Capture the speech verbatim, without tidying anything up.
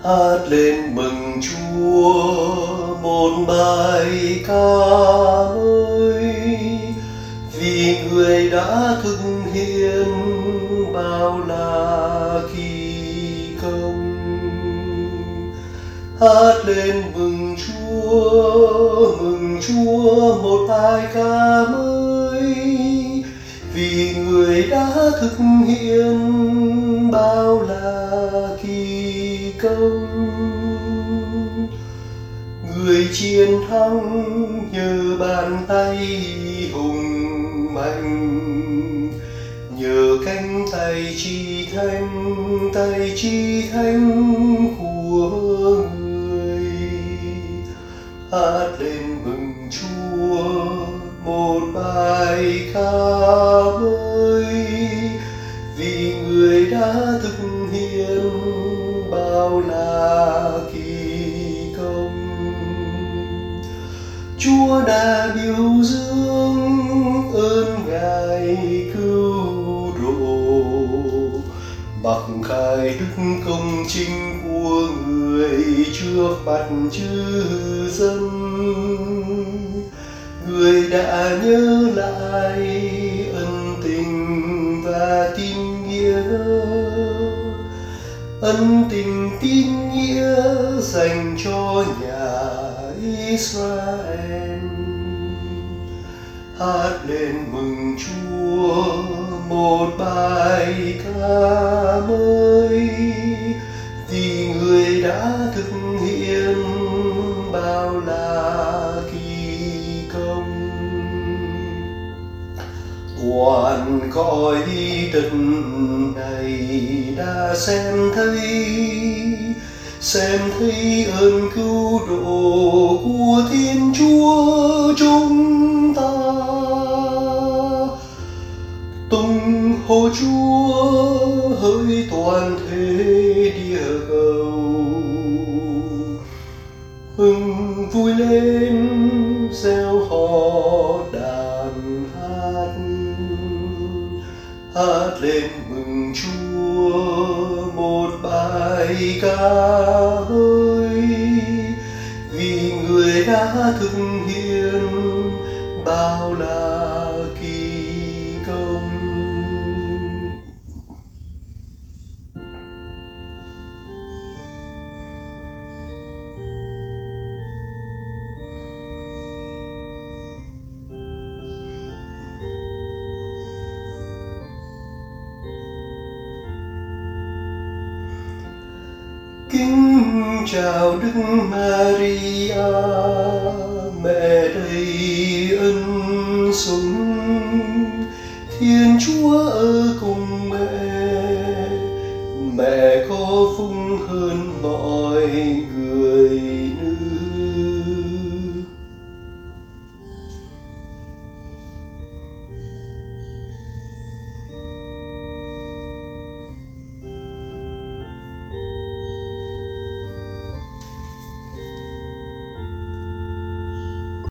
hát lên mừng Chúa một bài ca mới, vì người đã thực hiện bao là kỳ công. Hát lên mừng Chúa, mừng Chúa một bài ca mới, vì người đã thực hiện bao là kỳ công. Người chiến thắng nhờ bàn tay hùng mạnh, nhờ cánh tay chi thánh, tay chi thánh của người. Hát lên mừng Chúa một bài ca mới, vì người đã thực hiện bao là kỳ công. Chúa đã biểu dương ơn Ngài cứu độ, mặc khải đức công chính của người trước mặt chư dân. Người đã nhớ lại ân tình và tín nghĩa, ân tình tín nghĩa dành cho nhà Israel. Hát lên mừng Chúa một bài ca mới, vì người đã thực hiện bao là kỳ công. Toàn cõi đất này đã xem thấy, xem thấy ơn cứu độ của Thiên Chúa chúng ta. Tung hô Chúa hỡi toàn thể địa cầu, hưng vui lên reo hò đàn hát. Hát lên mừng Chúa một bài ca mới, vì người đã thực hiện bao là kỳ công. Kính chào Đức Maria, mẹ đầy ân sủng, Thiên Chúa ở cùng mẹ, mẹ có phúc hơn mọi người.